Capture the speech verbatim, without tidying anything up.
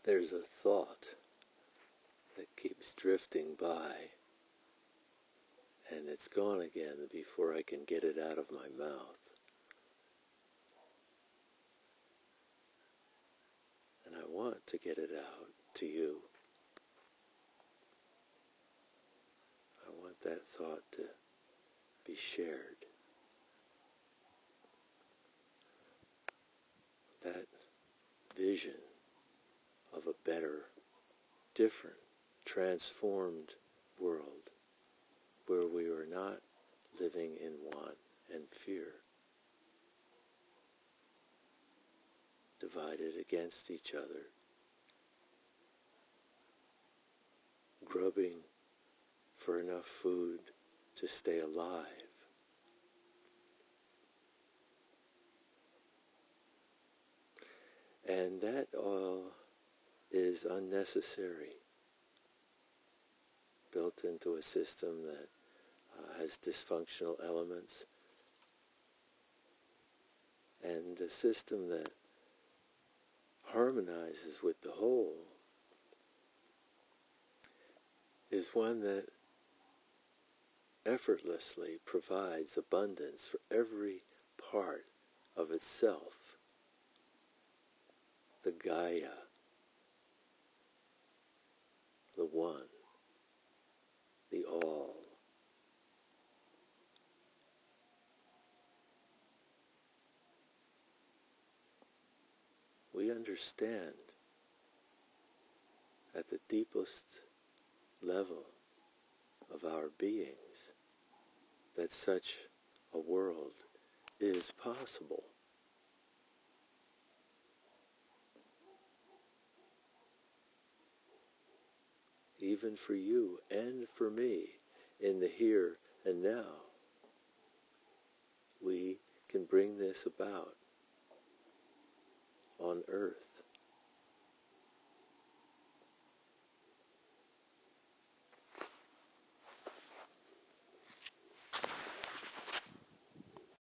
there's a thought that keeps drifting by, and it's gone again before I can get it out of my mouth. And I want to get it out to you. I want that thought to be shared. That vision of a better, different, transformed world where we are not living in want and fear, divided against each other, grubbing for enough food to stay alive. And that all is unnecessary, built into a system that uh, has dysfunctional elements, and a system that harmonizes with the whole is one that effortlessly provides abundance for every part of itself. The Gaia, the One, the All. We understand at the deepest level of our beings that such a world is possible. Even for you and for me, in the here and now, we can bring this about on earth.